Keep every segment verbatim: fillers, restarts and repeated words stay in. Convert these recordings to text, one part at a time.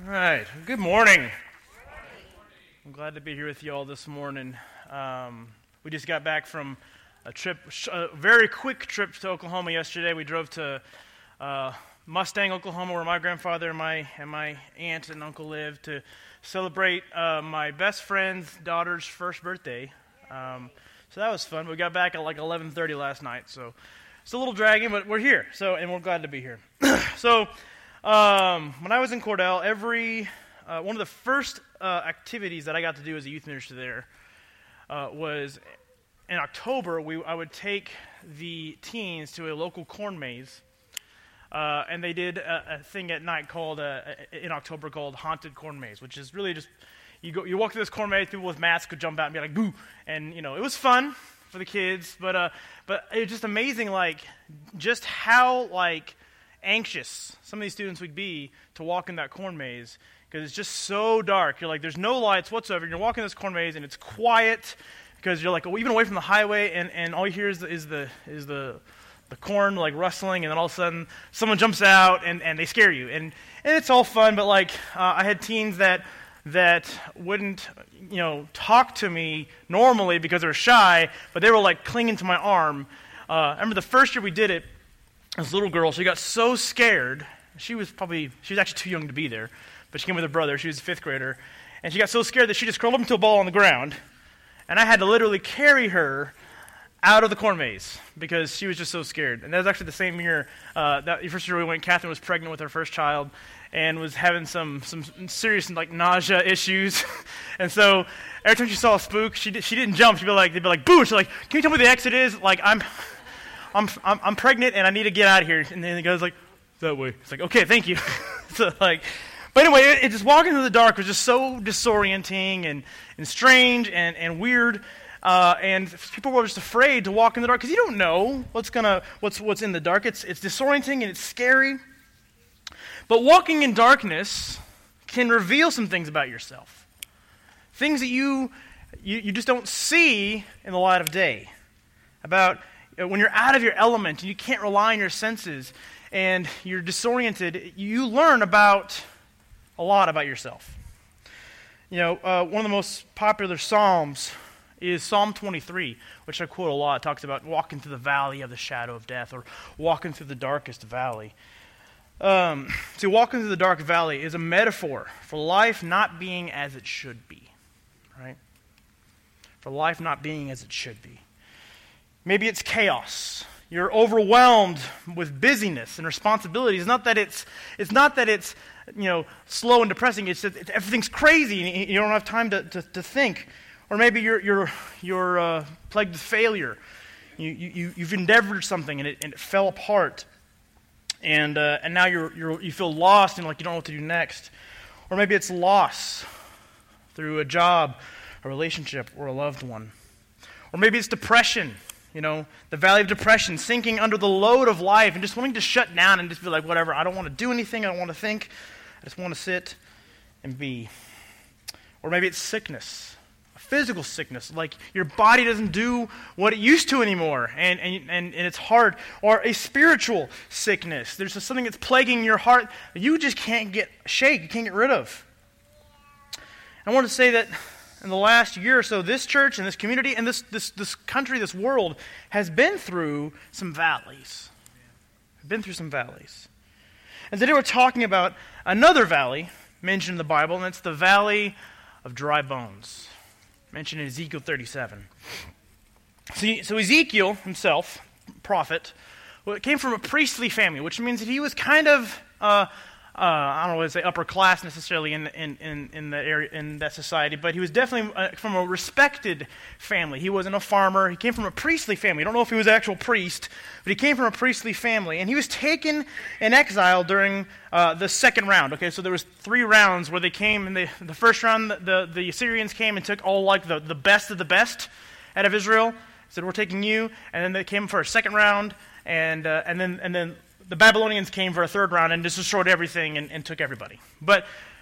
All right. Good morning. I'm glad to be here with you all this morning. Um, we just got back from a trip, a very quick trip to Oklahoma yesterday. We drove to uh, Mustang, Oklahoma, where my grandfather and my and my aunt and uncle live, to celebrate uh, my best friend's daughter's first birthday. Um, so that was fun. We got back at like eleven thirty last night, so it's a little dragging, but we're here. So and we're glad to be here. so. Um, when I was in Cordell, every uh, one of the first uh, activities that I got to do as a youth minister there uh, was in October. We I would take the teens to a local corn maze, uh, and they did a, a thing at night called uh, in October called Haunted Corn Maze, which is really just you go you walk through this corn maze, people with masks could jump out and be like boo, and you know it was fun for the kids, but uh, but it was just amazing, like just how like. anxious some of these students would be to walk in that corn maze because it's just so dark. You're like, there's no lights whatsoever. You're walking this corn maze and it's quiet because you're like even away from the highway, and, and all you hear is the is the is the the corn like rustling, and then all of a sudden someone jumps out and, and they scare you, and and it's all fun. But like uh, I had teens that that wouldn't you know talk to me normally because they were shy, but they were like clinging to my arm. Uh, I remember the first year we did it. This little girl, she got so scared. She was probably, she was actually too young to be there, but she came with her brother. She was a fifth grader. And she got so scared that she just curled up into a ball on the ground. And I had to literally carry her out of the corn maze because she was just so scared. And that was actually the same year, uh, that first year we went, Catherine was pregnant with her first child and was having some some serious like nausea issues. And so every time she saw a spook, she did, she didn't jump. She'd be like, they'd be like, boo! She's like, can you tell me where the exit is? Like, I'm... I'm, I'm I'm pregnant and I need to get out of here. And then the guy's like, that way. It's like, okay, thank you. so like, but anyway, it, it just walking through the dark was just so disorienting and, and strange and, and weird. Uh, and people were just afraid to walk in the dark because you don't know what's gonna what's what's in the dark. It's it's disorienting and it's scary. But walking in darkness can reveal some things about yourself. Things that you you, you just don't see in the light of day. About when you're out of your element and you can't rely on your senses and you're disoriented, you learn about a lot about yourself. You know, uh, one of the most popular Psalms is Psalm twenty-three, which I quote a lot. It talks about walking through the valley of the shadow of death or walking through the darkest valley. Um, see, walking through the dark valley is a metaphor for life not being as it should be, right? For life not being as it should be. Maybe it's chaos. You're overwhelmed with busyness and responsibilities. It's not that it's it's not that it's you know slow and depressing. It's that it's, everything's crazy and you don't have time to, to, to think. Or maybe you're you're you're uh, plagued with failure. You you you've endeavored something and it and it fell apart. And uh, and now you're you're you feel lost and like you don't know what to do next. Or maybe it's loss through a job, a relationship, or a loved one. Or maybe it's depression. You know, the valley of depression, sinking under the load of life and just wanting to shut down and just be like, whatever, I don't want to do anything, I don't want to think, I just want to sit and be. Or maybe it's sickness, a physical sickness, like your body doesn't do what it used to anymore, and, and, and, and it's hard. Or a spiritual sickness, there's just something that's plaguing your heart that you just can't get shake, you can't get rid of. I want to say that in the last year or so, this church and this community and this this this country, this world, has been through some valleys. Been through some valleys. And today we're talking about another valley mentioned in the Bible, and it's the valley of dry bones, mentioned in Ezekiel thirty-seven. So, so Ezekiel himself, prophet, well, came from a priestly family, which means that he was kind of uh, Uh, I don't know what to say, upper class necessarily in in in, in that area, in that society, but he was definitely uh, from a respected family. He wasn't a farmer. He came from a priestly family. I don't know if he was an actual priest, but he came from a priestly family, and he was taken in exile during uh, the second round. Okay, so there was three rounds where they came. In the the first round, the, the the Assyrians came and took all like the the best of the best out of Israel. Said, "We're taking you," and then they came for a second round, and uh, and then and then. The Babylonians came for a third round and just destroyed everything and, and took everybody. But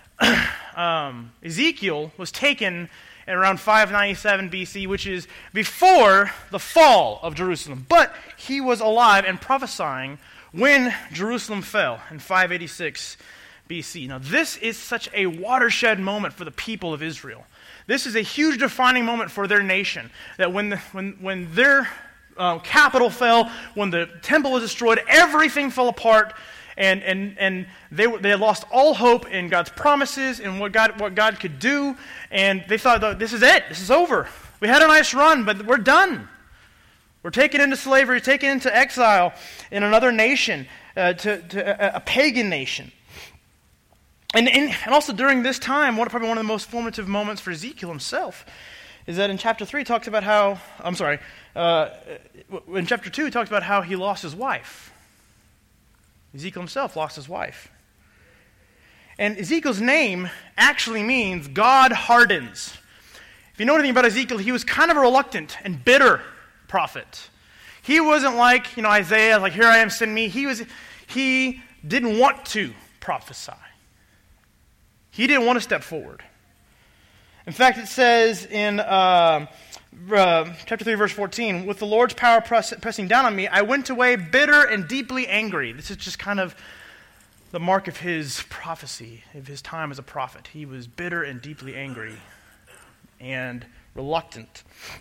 um, Ezekiel was taken in around five ninety-seven B C, which is before the fall of Jerusalem. But he was alive and prophesying when Jerusalem fell in five eighty-six B C. Now, this is such a watershed moment for the people of Israel. This is a huge defining moment for their nation, that when the, when when their uh, capital fell, when the temple was destroyed, everything fell apart, and and and they they had lost all hope in God's promises and what God what God could do, and they thought, this is it, this is over. We had a nice run, but we're done. We're taken into slavery, taken into exile in another nation, uh, to, to a, a pagan nation. And, and and also during this time, one probably one of the most formative moments for Ezekiel himself is that in chapter three, he talks about how, I'm sorry, uh, in chapter two, he talks about how he lost his wife. Ezekiel himself lost his wife. And Ezekiel's name actually means God hardens. If you know anything about Ezekiel, he was kind of a reluctant and bitter prophet. He wasn't like, you know, Isaiah, like, here I am, send me. He was, he didn't want to prophesy. He didn't want to step forward. In fact, it says in uh, uh, chapter three, verse fourteen, with the Lord's power press, pressing down on me, I went away bitter and deeply angry. This is just kind of the mark of his prophecy, of his time as a prophet. He was bitter and deeply angry and reluctant.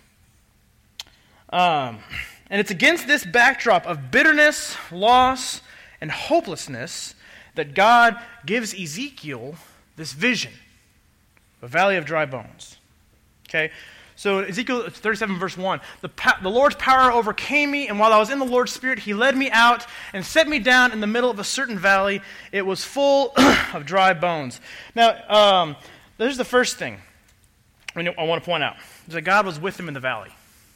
Um, and it's against this backdrop of bitterness, loss, and hopelessness that God gives Ezekiel this vision, a valley of dry bones. Okay, so Ezekiel thirty-seven verse one, the, pa- the Lord's power overcame me, and while I was in the Lord's Spirit, he led me out and set me down in the middle of a certain valley. It was full of dry bones. Now, um, this is the first thing I want to point out, is that God was with him in the valley.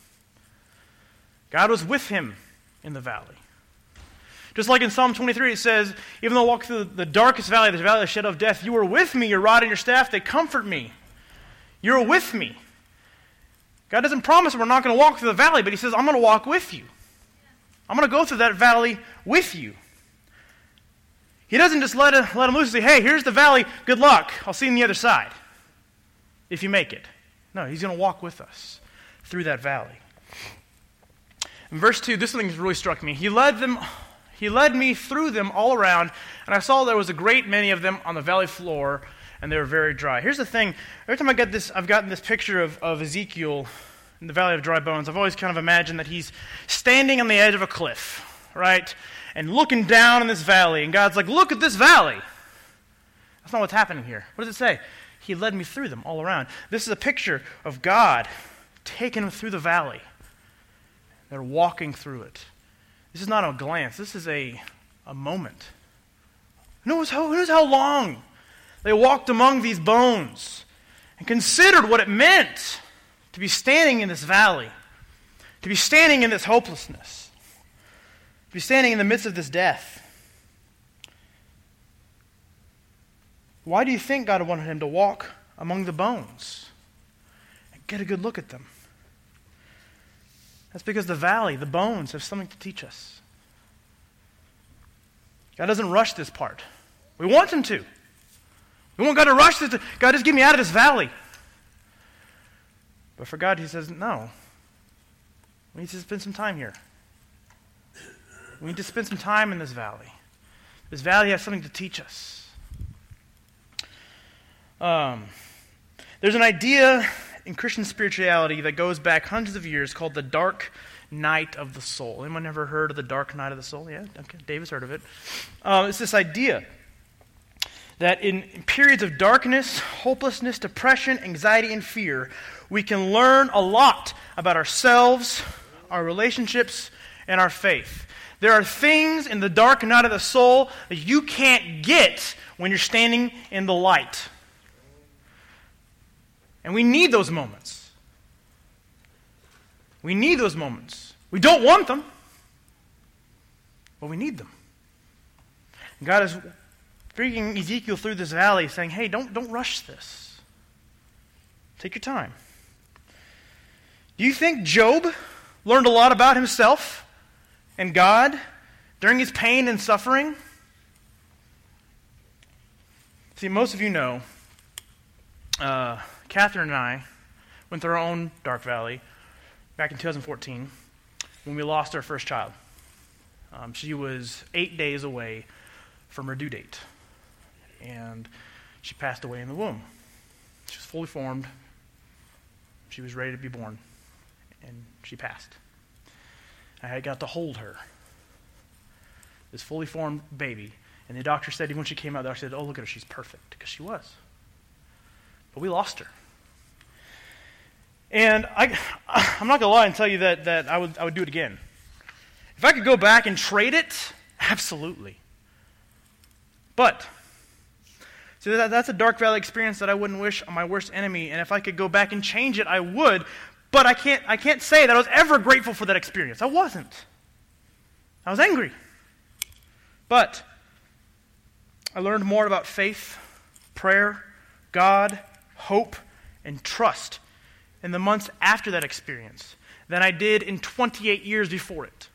God was with him in the valley. Just like in Psalm twenty-three, it says, even though I walk through the darkest valley, the valley of the shadow of death, you are with me, your rod and your staff, they comfort me. You're with me. God doesn't promise we're not going to walk through the valley, but he says, I'm going to walk with you. I'm going to go through that valley with you. He doesn't just let, it, let him loose and say, hey, here's the valley, good luck, I'll see you on the other side, if you make it. No, he's going to walk with us through that valley. In verse two, this thing really struck me. He led them... He led me through them all around, and I saw there was a great many of them on the valley floor, and they were very dry. Here's the thing. Every time I get this, I've gotten this picture of, of Ezekiel in the valley of dry bones, I've always kind of imagined that he's standing on the edge of a cliff, right, and looking down in this valley, and God's like, look at this valley. That's not what's happening here. What does it say? He led me through them all around. This is a picture of God taking them through the valley. They're walking through it. This is not a glance. This is a, a moment. Who knows, how, who knows how long they walked among these bones and considered what it meant to be standing in this valley, to be standing in this hopelessness, to be standing in the midst of this death. Why do you think God wanted him to walk among the bones and get a good look at them? That's because the valley, the bones, have something to teach us. God doesn't rush this part. We want him to. We want God to rush this. God, just get me out of this valley. But for God, he says, no. We need to spend some time here. We need to spend some time in this valley. This valley has something to teach us. Um, there's an idea in Christian spirituality that goes back hundreds of years called the dark night of the soul. Anyone ever heard of the dark night of the soul? Yeah, okay, David's heard of it. Uh, it's this idea that in, in periods of darkness, hopelessness, depression, anxiety, and fear, we can learn a lot about ourselves, our relationships, and our faith. There are things in the dark night of the soul that you can't get when you're standing in the light. And we need those moments. We need those moments. We don't want them, but we need them. And God is bringing Ezekiel through this valley saying, hey, don't, don't rush this. Take your time. Do you think Job learned a lot about himself and God during his pain and suffering? See, most of you know, uh, Catherine and I went through our own dark valley back in two thousand fourteen when we lost our first child. Um, she was eight days away from her due date. and she passed away in the womb. She was fully formed. She was ready to be born, and she passed. I got to hold her, this fully formed baby, and the doctor said, even when she came out, the doctor said, oh, look at her, she's perfect, because she was. But we lost her. And I, I'm not going to lie and tell you that, that I would I would do it again. If I could go back and trade it, absolutely. But, see, that, that's a dark valley experience that I wouldn't wish on my worst enemy, and if I could go back and change it, I would, but I can't, I can't say that I was ever grateful for that experience. I wasn't. I was angry. But I learned more about faith, prayer, God, hope, and trust in the months after that experience than I did in twenty-eight years before it.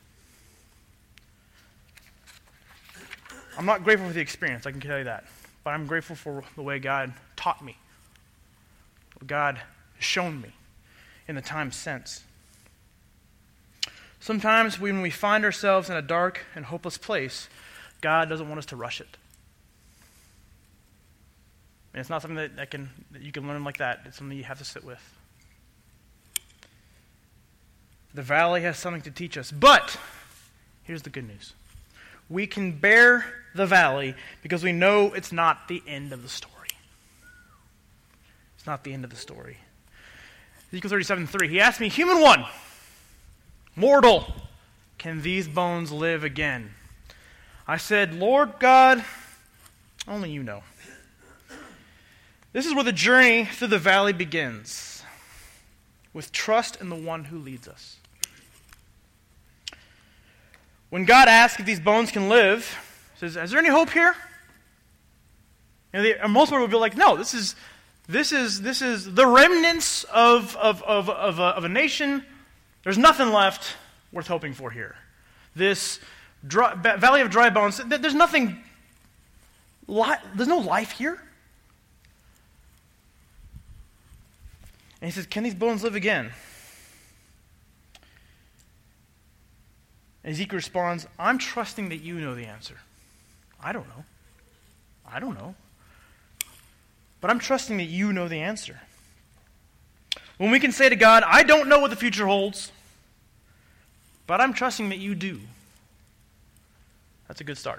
I'm not grateful for the experience, I can tell you that. But I'm grateful for the way God taught me, what God has shown me in the time since. Sometimes when we find ourselves in a dark and hopeless place, God doesn't want us to rush it. And it's not something that, that, can, that you can learn like that. It's something you have to sit with. The valley has something to teach us. But here's the good news. We can bear the valley because we know it's not the end of the story. It's not the end of the story. Ezekiel thirty-seven three, he asked me, human one, mortal, can these bones live again? I said, Lord God, only you know. This is where the journey through the valley begins, with trust in the one who leads us. When God asks if these bones can live, he says, is there any hope here? You know, the, most people would be like, no, this is this is this is the remnants of of of of a, of a nation. There's nothing left worth hoping for here. This dry, valley of dry bones. There's nothing. Li- there's no life here. And he says, can these bones live again? And Ezekiel responds, I'm trusting that you know the answer. I don't know. I don't know. But I'm trusting that you know the answer. When we can say to God, I don't know what the future holds, but I'm trusting that you do. That's a good start.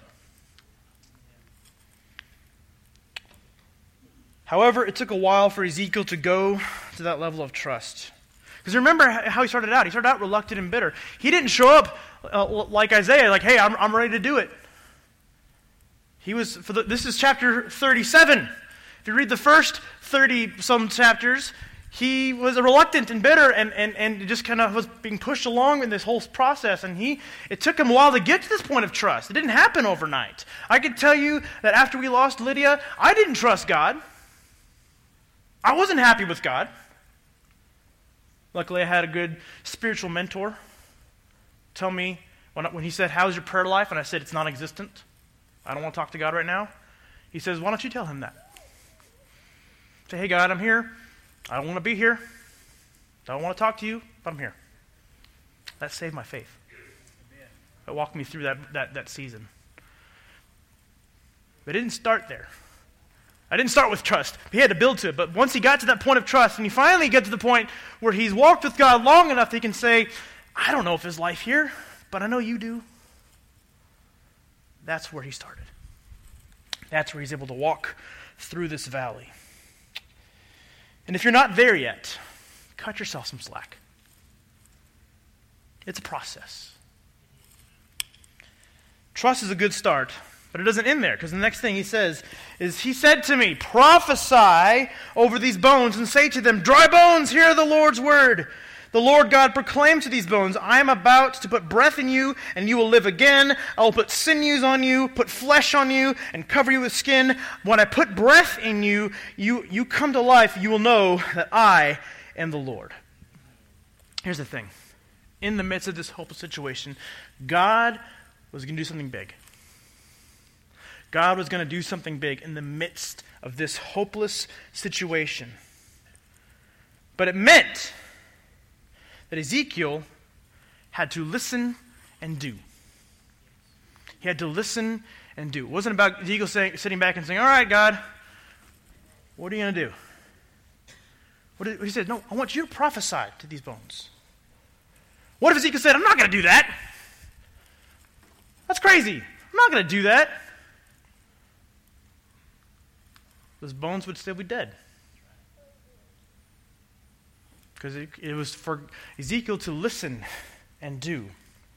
However, it took a while for Ezekiel to go to that level of trust. Because remember how he started out. He started out reluctant and bitter. He didn't show up uh, like Isaiah, like, hey, I'm, I'm ready to do it. He was, for the, this is chapter thirty-seven. If you read the first thirty-some chapters, he was reluctant and bitter and, and, and just kind of was being pushed along in this whole process. And he it took him a while to get to this point of trust. It didn't happen overnight. I could tell you that after we lost Lydia, I didn't trust God. I wasn't happy with God. Luckily, I had a good spiritual mentor tell me, when, when he said, how's your prayer life? And I said, it's non-existent. I don't want to talk to God right now. He says, why don't you tell him that? Say, hey, God, I'm here. I don't want to be here. I don't want to talk to you, but I'm here. That saved my faith. That walked me through that, that, that season. But it didn't start there. I didn't start with trust. He had to build to it. But once he got to that point of trust, and he finally gets to the point where he's walked with God long enough that he can say, I don't know if there's life here, but I know you do. That's where he started. That's where he's able to walk through this valley. And if you're not there yet, cut yourself some slack. It's a process. Trust is a good start. But it doesn't end there, because the next thing he says is, he said to me, prophesy over these bones and say to them, dry bones, hear the Lord's word. The Lord God proclaimed to these bones, I am about to put breath in you, and you will live again. I will put sinews on you, put flesh on you, and cover you with skin. When I put breath in you, you, you come to life, you will know that I am the Lord. Here's the thing. In the midst of this hopeless situation, God was going to do something big. God was going to do something big in the midst of this hopeless situation. But it meant that Ezekiel had to listen and do. He had to listen and do. It wasn't about Ezekiel saying, sitting back and saying, all right, God, what are you going to do? What did, he said, no, I want you to prophesy to these bones. What if Ezekiel said, I'm not going to do that? That's crazy. I'm not going to do that. Those bones would still be dead. Because it, it was for Ezekiel to listen and do.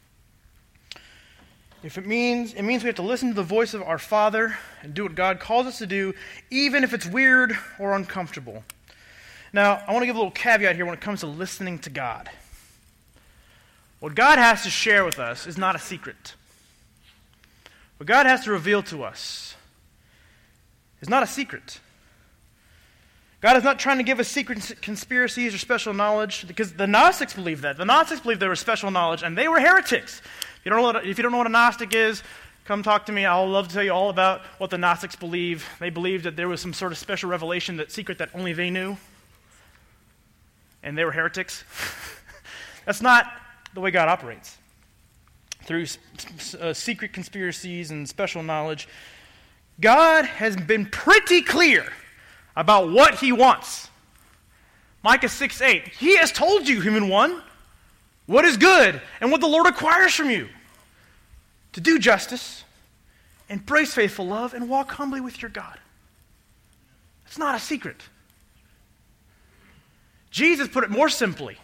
If it means, it means we have to listen to the voice of our Father and do what God calls us to do, even if it's weird or uncomfortable. Now, I want to give a little caveat here when it comes to listening to God. What God has to share with us is not a secret. What God has to reveal to us is not a secret. God is not trying to give us secret conspiracies or special knowledge, because the Gnostics believed that. The Gnostics believed there was special knowledge, and they were heretics. If you don't know what, if you don't know what a Gnostic is, come talk to me. I'll love to tell you all about what the Gnostics believe. They believed that there was some sort of special revelation, that secret that only they knew, and they were heretics. That's not the way God operates. Through uh, secret conspiracies and special knowledge, God has been pretty clear about what he wants. Micah six eight, he has told you, human one, what is good and what the Lord requires from you. To do justice, embrace faithful love, and walk humbly with your God. It's not a secret. Jesus put it more simply.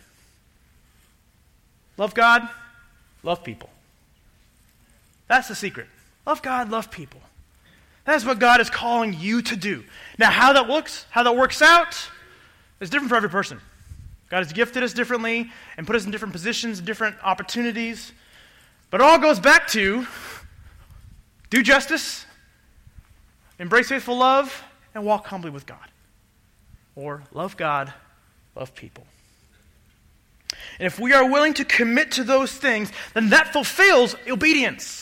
Love God, love people. That's the secret. Love God, love people. That's what God is calling you to do. Now, how that looks, how that works out, is different for every person. God has gifted us differently and put us in different positions, different opportunities. But it all goes back to do justice, embrace faithful love, and walk humbly with God. Or love God, love people. And if we are willing to commit to those things, then that fulfills obedience.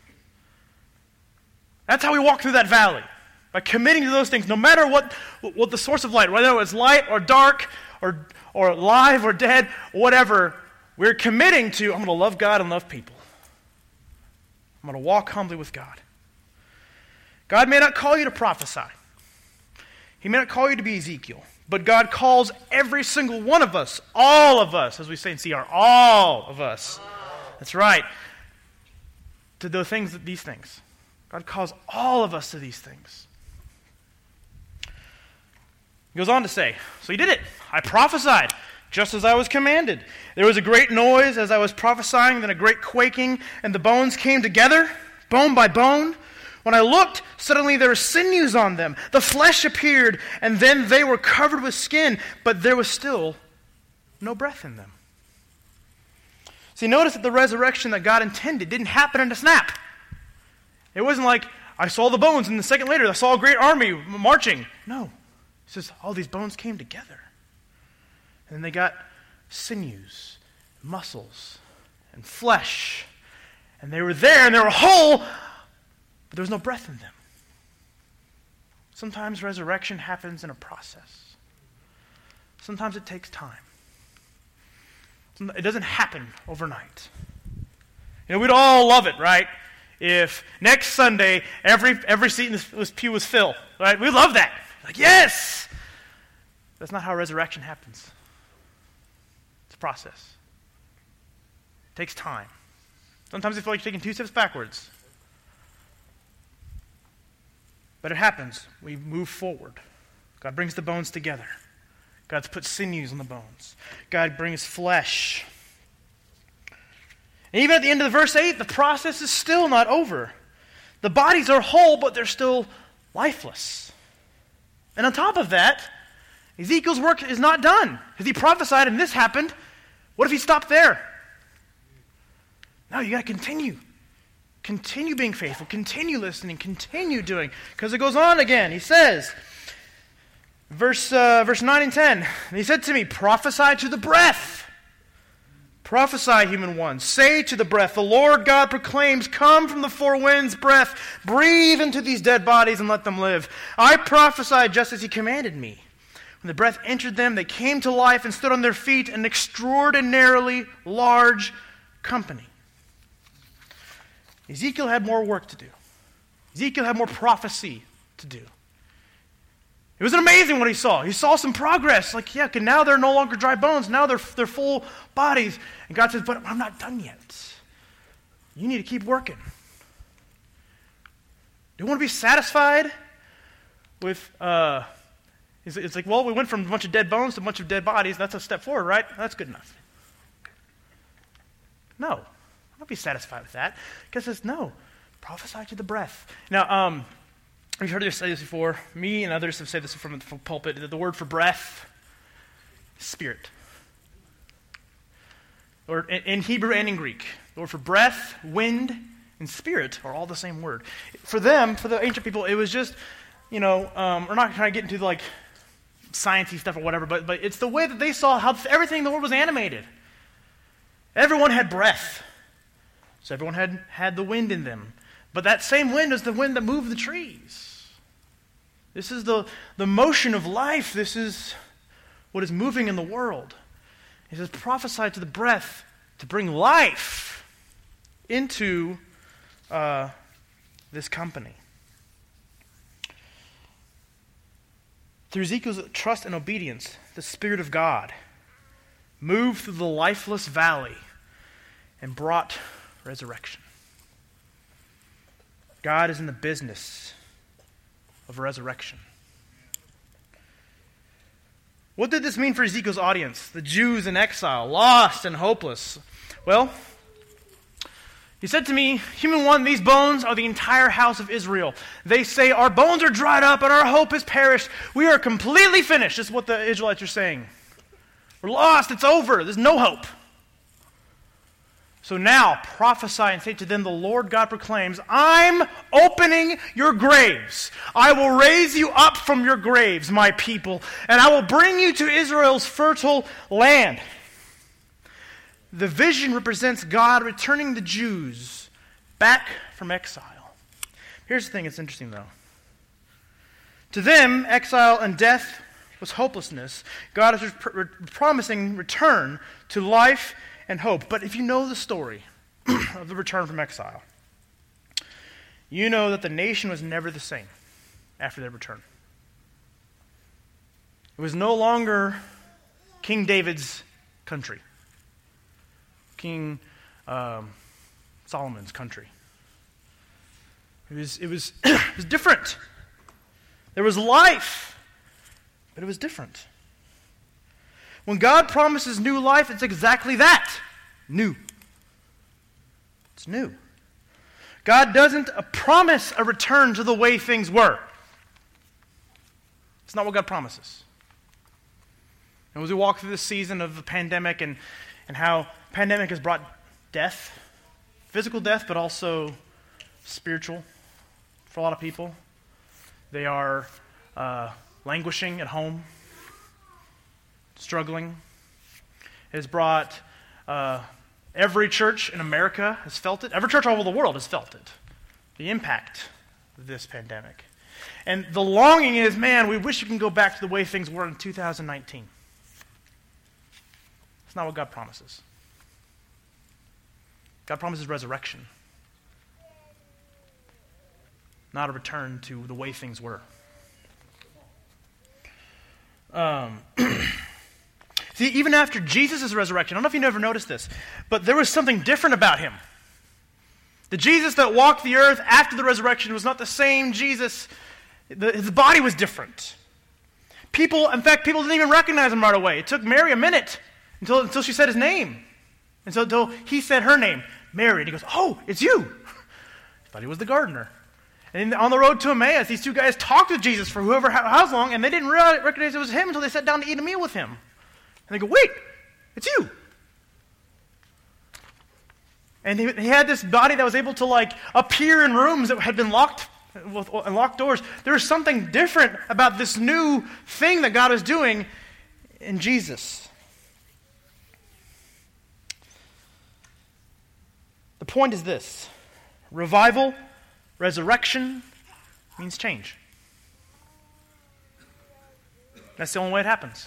That's how we walk through that valley, by committing to those things, no matter what, what the source of light, whether it's light or dark or, or live or dead, whatever, we're committing to, I'm going to love God and love people. I'm going to walk humbly with God. God may not call you to prophesy. He may not call you to be Ezekiel, but God calls every single one of us, all of us, as we say in C R, all of us. That's right. To the things, these things. God calls all of us to these things. He goes on to say, so he did it. I prophesied, just as I was commanded. There was a great noise as I was prophesying, then a great quaking, and the bones came together, bone by bone. When I looked, suddenly there were sinews on them. The flesh appeared, and then they were covered with skin, but there was still no breath in them. See, notice that the resurrection that God intended didn't happen in a snap. It wasn't like, I saw the bones, and the second later, I saw a great army marching. No. It says, all these bones came together. And then they got sinews, muscles, and flesh. And they were there, and they were whole, but there was no breath in them. Sometimes resurrection happens in a process. Sometimes it takes time. It doesn't happen overnight. You know, we'd all love it, right? If next Sunday, every every seat in this, this pew was filled, right? We love that. Like, yes! That's not how resurrection happens. It's a process. It takes time. Sometimes you feel like you're taking two steps backwards. But it happens. We move forward. God brings the bones together. God's put sinews on the bones. God brings flesh. And even at the end of the verse eight, the process is still not over. The bodies are whole, but they're still lifeless. And on top of that, Ezekiel's work is not done. Because he prophesied and this happened. What if he stopped there? No, you got to continue. Continue being faithful. Continue listening. Continue doing. Because it goes on again. He says, verse, uh, verse nine and ten, and he said to me, prophesy to the breath. Prophesy, human one. Say to the breath, the Lord God proclaims, come from the four winds, breath. Breathe into these dead bodies and let them live. I prophesied just as he commanded me. When the breath entered them, they came to life and stood on their feet, an extraordinarily large company. Ezekiel had more work to do. Ezekiel had more prophecy to do. It was amazing what he saw. He saw some progress. Like, yeah, okay, now they're no longer dry bones. Now they're, they're full bodies. And God says, but I'm not done yet. You need to keep working. Do you want to be satisfied with, uh, it's, it's like, well, we went from a bunch of dead bones to a bunch of dead bodies. That's a step forward, right? That's good enough. No. Don't be satisfied with that. God says, no. Prophesy to the breath. Now, um, you've heard us say this before. Me and others have said this from the pulpit. That the word for breath is spirit. Or in, in Hebrew and in Greek, the word for breath, wind, and spirit are all the same word. For them, for the ancient people, it was just, you know, um, we're not trying to get into the, like sciencey stuff or whatever, but but it's the way that they saw how everything in the world was animated. Everyone had breath, so everyone had had the wind in them. But that same wind is the wind that moved the trees. This is the, the motion of life. This is what is moving in the world. He says, prophesy to the breath to bring life into uh, this company. Through Ezekiel's trust and obedience, the Spirit of God moved through the lifeless valley and brought resurrection. God is in the business of resurrection. What did this mean for Ezekiel's audience? The Jews in exile, lost and hopeless. Well, he said to me, human one, these bones are the entire house of Israel. They say, our bones are dried up and our hope has perished. We are completely finished. This is what the Israelites are saying. We're lost. It's over. There's no hope. So now prophesy and say to them, the Lord God proclaims, I'm opening your graves. I will raise you up from your graves, my people, and I will bring you to Israel's fertile land. The vision represents God returning the Jews back from exile. Here's the thing that's interesting, though. To them, exile and death was hopelessness. God is re- re- promising return to life and hope. But if you know the story of the return from exile, you know that the nation was never the same after their return. It was no longer King David's country, King um, Solomon's country. It was, it was, it was different. There was life, but it was different. When God promises new life, it's exactly that. New. It's new. God doesn't promise a return to the way things were. It's not what God promises. And as we walk through this season of the pandemic and, and how pandemic has brought death, physical death, but also spiritual for a lot of people. They are uh, languishing at home, struggling. It has brought, uh, every church in America has felt it. Every church all over the world has felt it. The impact of this pandemic. And the longing is, man, we wish we can go back to the way things were in two thousand nineteen. It's not what God promises. God promises resurrection, not a return to the way things were. Um, see, even after Jesus' resurrection, I don't know if you never noticed this, but there was something different about him. The Jesus that walked the earth after the resurrection was not the same Jesus. The, his body was different. People, in fact, people didn't even recognize him right away. It took Mary a minute until, until she said his name. And so until he said her name, Mary, and he goes, oh, it's you. I thought he was the gardener. And on the road to Emmaus, these two guys talked with Jesus for whoever, how long, and they didn't realize, recognize it was him until they sat down to eat a meal with him. And they go, wait, it's you. And he, he had this body that was able to like appear in rooms that had been locked with locked doors. There was something different about this new thing that God is doing in Jesus. The point is this: revival, resurrection means change. That's the only way it happens.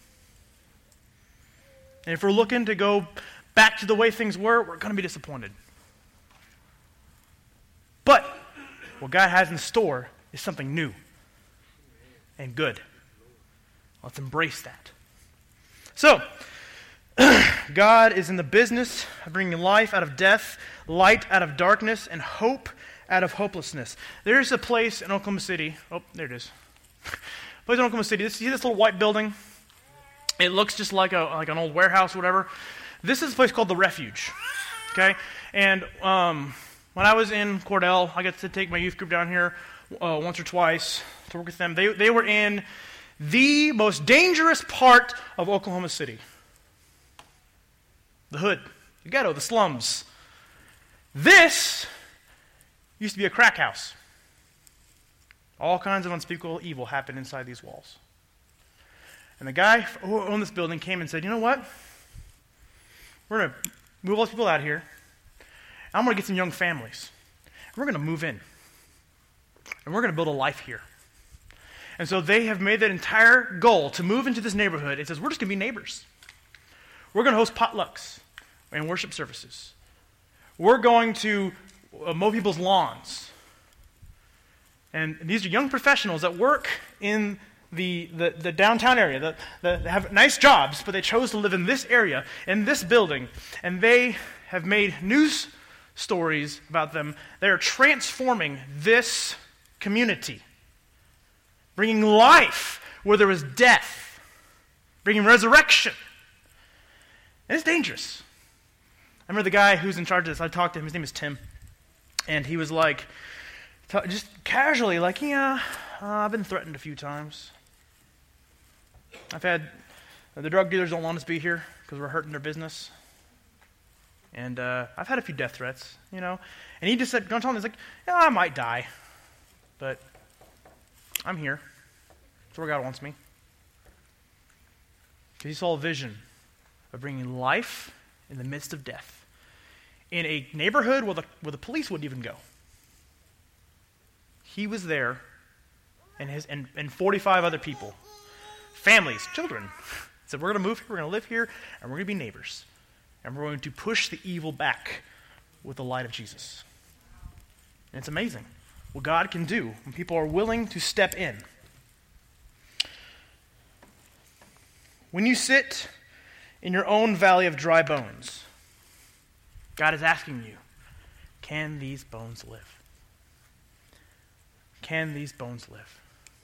And if we're looking to go back to the way things were, we're going to be disappointed. what God has in store is something new and good. Let's embrace that. So, God is in the business of bringing life out of death, light out of darkness, and hope out of hopelessness. There's a place in Oklahoma City. Oh, there it is. Place in Oklahoma City. See this little white building? It looks just like a like an old warehouse or whatever. This is a place called The Refuge. Okay? And um, when I was in Cordell, I got to take my youth group down here uh, once or twice to work with them. They they were in the most dangerous part of Oklahoma City. The hood, the ghetto, the slums. This used to be a crack house. All kinds of unspeakable evil happened inside these walls. And the guy who owned this building came and said, you know what? We're going to move all these people out here. I'm going to get some young families. And we're going to move in. And we're going to build a life here. And so they have made that entire goal to move into this neighborhood. It says, we're just going to be neighbors. We're going to host potlucks and worship services. We're going to uh, mow people's lawns. And these are young professionals that work in the, the, the downtown area. The, the, they have nice jobs, but they chose to live in this area, in this building. And they have made news stories about them. They are transforming this community. Bringing life where there was death. Bringing resurrection. And it's dangerous. I remember the guy who's in charge of this, I talked to him, his name is Tim. And he was like, t- just casually, like, yeah, uh, I've been threatened a few times. I've had, uh, the drug dealers don't want us to be here because we're hurting their business. And uh, I've had a few death threats, you know. And he just said, don't tell him, he's like, yeah, I might die. But I'm here. That's where God wants me. Because he saw a vision of bringing life in the midst of death. In a neighborhood where the, where the police wouldn't even go. He was there, and his and, and forty-five other people, families, children, said, we're going to move here, we're going to live here, and we're going to be neighbors. And we're going to push the evil back with the light of Jesus. And it's amazing what God can do when people are willing to step in. When you sit in your own valley of dry bones, God is asking you, can these bones live? Can these bones live?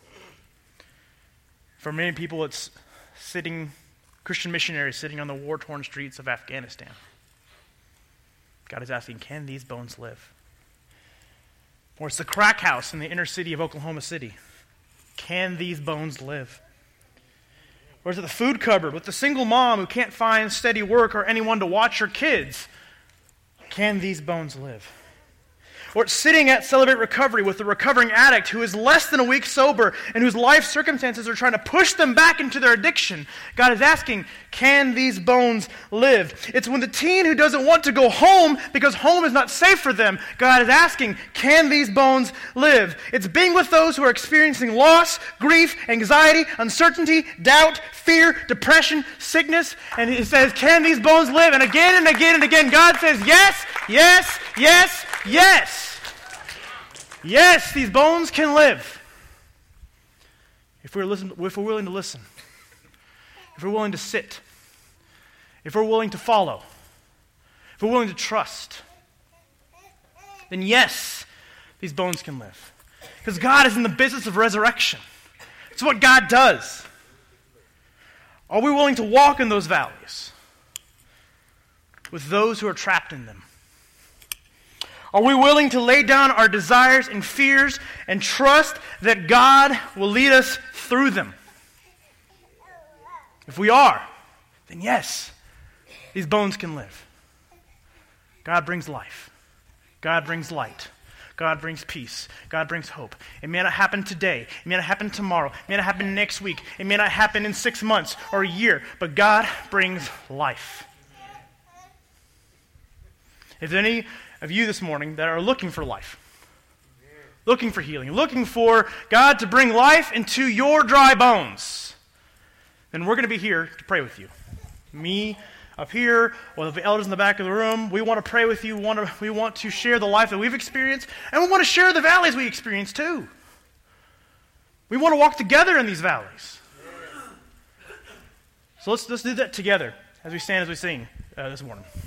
For many people, it's sitting, Christian missionaries sitting on the war-torn streets of Afghanistan. God is asking, can these bones live? Or it's the crack house in the inner city of Oklahoma City. Can these bones live? Or is it the food cupboard with the single mom who can't find steady work or anyone to watch her kids? Can these bones live? Or it's sitting at Celebrate Recovery with the recovering addict who is less than a week sober and whose life circumstances are trying to push them back into their addiction. God is asking, can these bones live? It's when the teen who doesn't want to go home because home is not safe for them, God is asking, can these bones live? It's being with those who are experiencing loss, grief, anxiety, uncertainty, doubt, fear, depression, sickness, and he says, can these bones live? And again and again and again, God says, yes, yes, yes, yes. Yes, these bones can live. If we're, listen, if we're willing to listen. If we're willing to sit. If we're willing to follow. If we're willing to trust. Then yes, these bones can live. Because God is in the business of resurrection. It's what God does. Are we willing to walk in those valleys with those who are trapped in them? Are we willing to lay down our desires and fears and trust that God will lead us through them? If we are, then yes, these bones can live. God brings life. God brings light. God brings peace. God brings hope. It may not happen today. It may not happen tomorrow. It may not happen next week. It may not happen in six months or a year. But God brings life. If there's any of you this morning that are looking for life, looking for healing, looking for God to bring life into your dry bones, then we're going to be here to pray with you. Me, up here or the elders in the back of the room. We want to pray with you. We want to, we want to share the life that we've experienced, and we want to share the valleys we experience too. We want to walk together in these valleys. So let's, let's do that together as we stand, as we sing uh, this morning.